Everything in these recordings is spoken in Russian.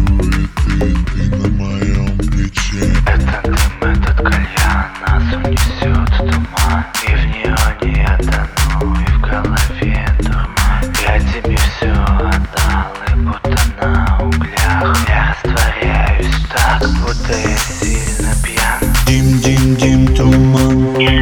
ты на моем плече. Это дым, этот кальян нас унесет в туман. И в неоне я тону, и в голове дурман. Я тебе все отдал, и будто на углях я растворяюсь так, будто я сильно пьян. Дим, дим, дим, туман.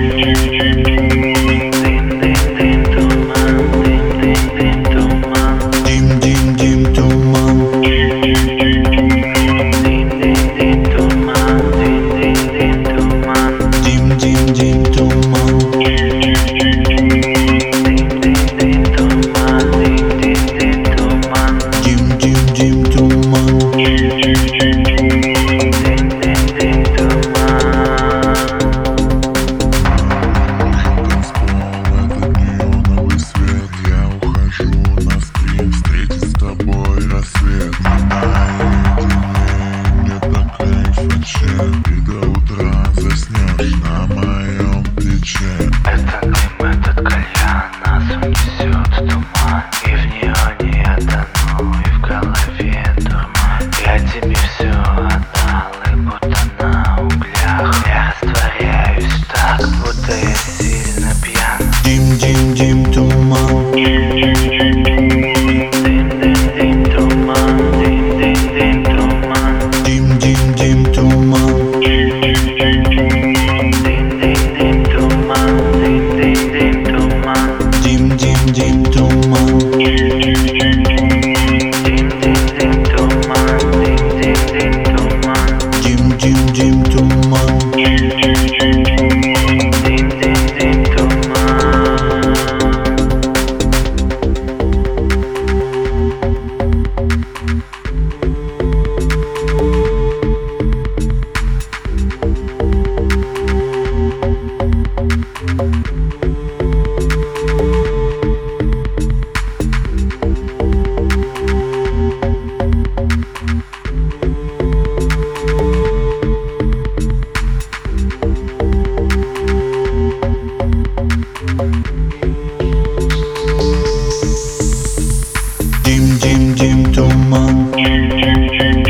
И до утра заснешь на моем плече. Это дым, этот кальян нас унесет в туман. И в неоне я тону, и в голове дурман. Я тебе все отдал, и будто на углях я растворяюсь так, будто я сильно пьян. Дим, дим, дим, туман. Дим, дим, дим, туман.